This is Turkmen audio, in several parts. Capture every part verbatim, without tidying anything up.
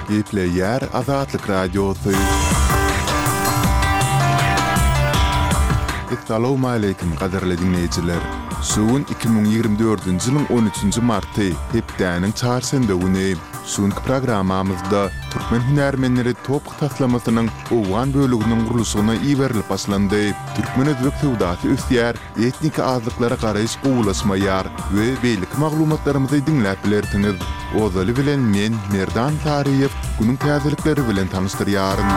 Gepleyer Azatlık Radyosu. Assalamu alaykum qadarly dinleyijiler. Suun iki bin ýygrimi dördünji ýylyň on üçünji marty hepdäniň çarşamba güni suňky programmamyzda türkmen hünärmenleri top taslamasynyň owan bölüginiň gurulşyna iwerilip başlandy. Türkmen özbek sowdasy ösýär, etnik azlyklara garaýyş gowulaşmaýar we beýlik maglumatlarymyzy dinläp bilersiňiz. Ozaly bilen men Merdan Tariýew günüň täzelikleri bilen tanışdyrýaryn.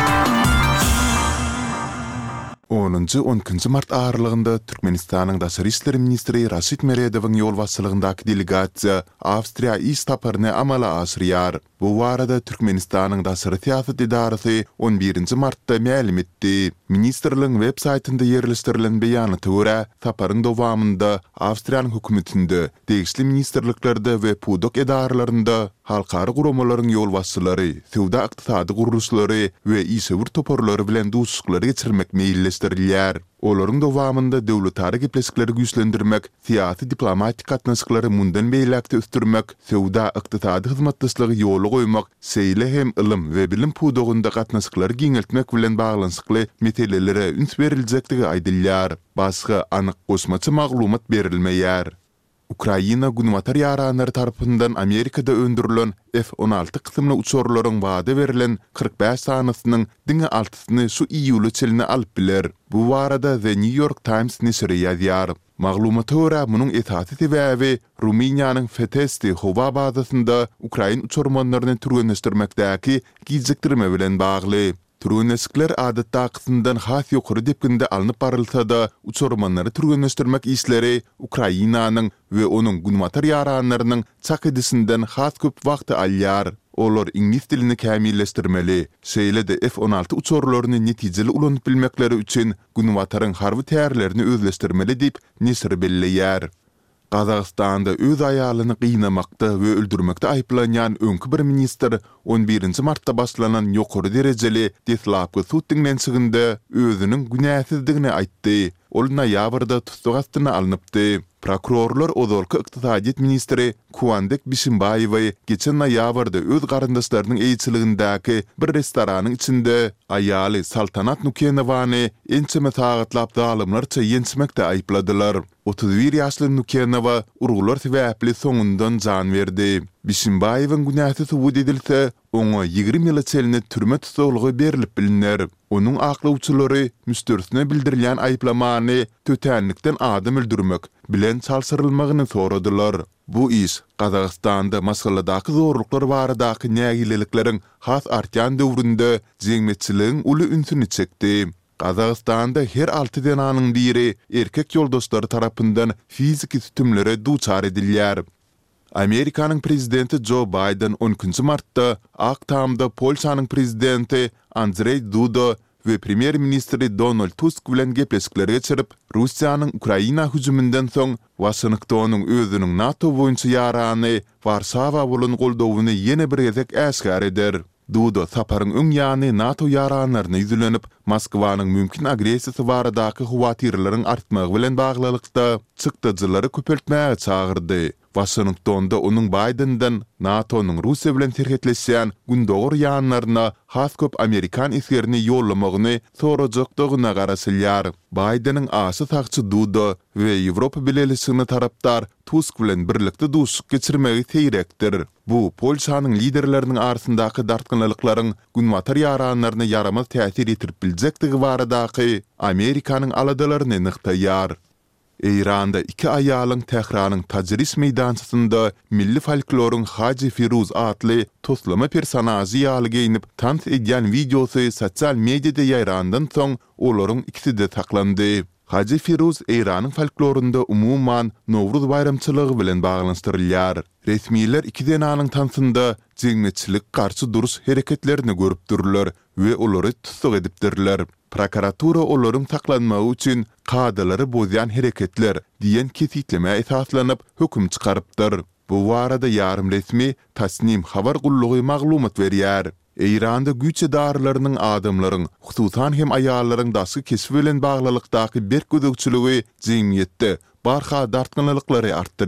onunji on ikinji mart aralygynda Türkmenistanyň Daşary işleri ministri Raşid Meredowyň ýol başçylygyndaky delegasiýa Awstriýa iş taparyny amala aşyrýar. Bu barada Türkmenistanyň Daşary siýasat idarasy on birinji martda ma'lum etdi. Ministrligiň web saýtynda ýerleşdirilen beýanaty görä, taparyň dowamynda Awstriýanyň hökümetinde, degişli ministrliklerde we pudok edaralarynda halkary guramalaryň ýol başçylary, sowda ykdysady guruluşlary we işewir toparlary bilen duşuklary geçirmek meýilleşdirilýär. Olaryň dowamynda döwletary gepleşikleri güýçlendirmek, siýasy diplomatik gatnaşyklary mundan beýlekde üstürmek, sowda ykdysady hyzmatdaşlygy ýoly goýmak, seýle hem ilim we bilim pudogunda gatnaşyklary giňeltmek bilen baglanyşykly meselelere üns beriljektigi aýdylýar. Başga anyk goşmaçy maglumat berilmeýär. Ukraina Günwatar ýaranlary tarapyndan Amerikada öndürilen F on alty kysymly uçurlaryň wada berilen kırk beş sanasynyň diňe altysyny şu iýuly çeline alyp biler. Bu barada The New York Times nesiri ýazýar. Maglumata görä munyň esasy sebäbi Ruminiýanyň Fetesti howa bazasynda Ukraina uçurmanlaryny türgenleşdirmekdäki gizlikdirme bilen bagly. Türgenleşikler adatda kysyndan has ýokary depginde alınıp barylsa-da, uçurmanlary türgenleşdirmek işleri Ukrainanyň we onuň Günwatar ýaranlarynyň çak edisinden has köp wagty alýar. Olar ingilis dilini kämilleşdirmeli. Şeýle-de F on alty uçurlaryny netijeli ulanyp bilmekleri üçin Günwataryň harby täýärlerini özleşdirmeli diýip nesir belleýär. Qazaqstanda öz aýalyny gıynamakda we öldürmekde aýplanýan öňkü bir minister on birinji martda başlanan ýokary derejeli deslapky sud diňlençiginde özüniň günäsizdigini aýtdy. Ol noýabrda tutsak astyna alınıpdy. Prokurorlar ozalky ykdysadyet ministri Kuandek Bishimbayewy geçen noýabrda öz garyndaşlarynyň eýçiligindäki bir restoranyň içinde aýaly Saltanat Nukenowany ençeme saýatlap dalymlarça ýençmekde aýpladylar. otuz bir ýaşly Nukenowa urgular sebäpli soňundan jan berdi. Bishimbayewyň günäsi subut edilse, oňa ýygrimi ýyl çeline türme tutulgy berilip bilinler. Onuň aklawçylary müstersine bildirilýän aýplamany tötenlikden adam öldürmek bilen çalsyrylmagyny soradylar. Bu iş Qazaqstanda masaladaky zorluklar baradaky nägilelikleriň has artýan döwründe jeňmetçiligiň uly ünsüni çekdi. Qazaqstanda her alty denanyň biri erkek ýoldaşlary tarapyndan fiziki tütümlere duçar edilýär. Amerikanyň prezidenti Joe Biden on ikinji martda Aktamda Polşanyň prezidenti Andrzej Duda we premier ministri Donald Tusk bilen gepleşikleri geçirip, Russiýanyň Ukraina hüjümünden soň Washingtonyň özüniň NATO boýunça ýarany Warsawa bolan goldawyny ýene bir gezek äşgär eder. Duda saparyň öň ýany NATO ýaranlaryny ýüzlenip, Moskwanyň mümkin agresiýasy baradaky howatyrlaryň artmagy bilen baglylykda çykdyjylary köpeltmäge çagyrdy. Washingtonda onuň Biden'dan NATO'nun Russiýa bilen terhetleşýän gündogor ýanlaryna has köp Amerikan esgerini ýollamagyny sorajakdygyna garaşylýar. Biden'in asy sagçy Duda we Ýewropa bileşigine tarapdar Tusk bilen birlikde duşuk geçirmegi teýrekdir. Bu Polşanyň liderleriniň arasyndaky dartgynlyklaryň Günwatar ýaranlaryna yaramaz täsir ýetirip biljekdigi baradaky Amerikanyň aladalaryny nyktaýar. Eýranda iki aýalyň tähranyň tajris meýdançysynda milli folkloryň Haji Firuz atly toslama personaji ýaly giyinip tans edýän videosy sosial mediada ýaýrandan soň olaryň ikisi de saklandy. Haji Firuz Eýranyň folklorunda umumyň Nowruz bayramçylygy bilen baglanyşdyrylýar. Resmiler iki denanyň tansynda jeňmetçilik garşy duruş hereketlerini görüp dururlar we olary tutsak edipdirler. Prokuratura olaryň saklanmagy üçin kadalary bozýan hereketler diýen kesitleme esaslanyp höküm çykarypdyr. Bu barada ýarym resmi Tasnim habar gullugy maglumat berýär. Eýranda güç edarlarynyň adamlaryň, hususan hem aýallaryň daşy kesip bilen baglylykdaky berk gözükçüligi jemgyýetde barha dartgynlyklary artdy.